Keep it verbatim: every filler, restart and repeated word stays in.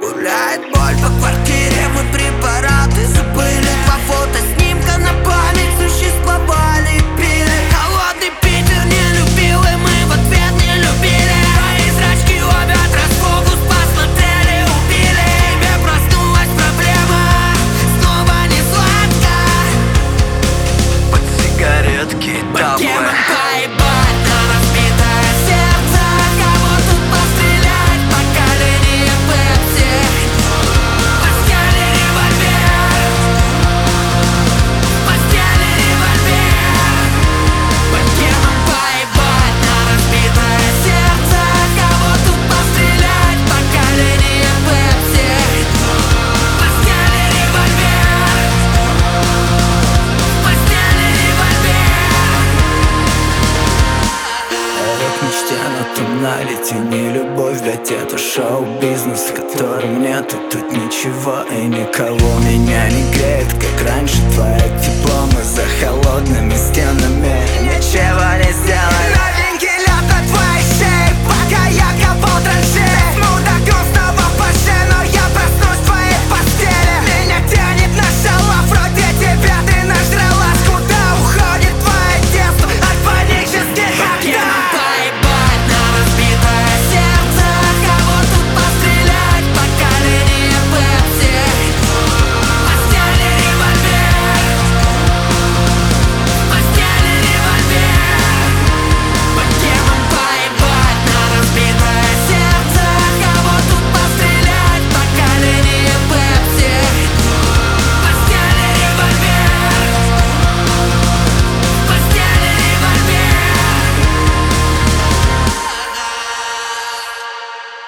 Гуляет боль по квартире, мы препараты забыли. Два фото снимка на память существовали, пили. Холодный Питер не любил, и мы в ответ не любили. Твои зрачки ловят расфокус, посмотрели, убили. Тебе проснулась проблема, снова не сладко. Под сигаретки По темам таблы. поебать на разбитое сердце. Кого тут пострелять, по колени пепси. В постели револьвер, в постели револьвер. По темам поебать на разбитое сердце. Кого тут пострелять, по колени пепси. В постели револьвер, в постели револьвер. Я к мечте, но тонналити не любовь, блять, это шоу-бизнес, в котором нету тут ничего и никого. Меня не греет, как раньше, твое тепло. Мы за холодными стенами ничего не сделали.